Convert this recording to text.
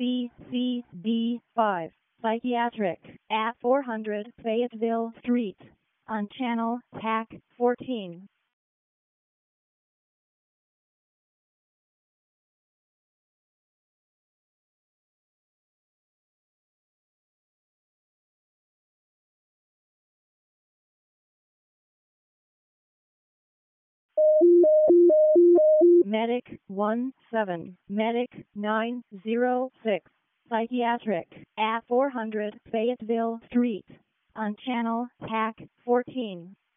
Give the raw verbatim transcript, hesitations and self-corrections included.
C C D five, Psychiatric, at four hundred Fayetteville Street, on Channel P A C fourteen. Medic one seven, Medic nine zero six, Psychiatric, at four hundred Fayetteville Street, on Channel P A C fourteen.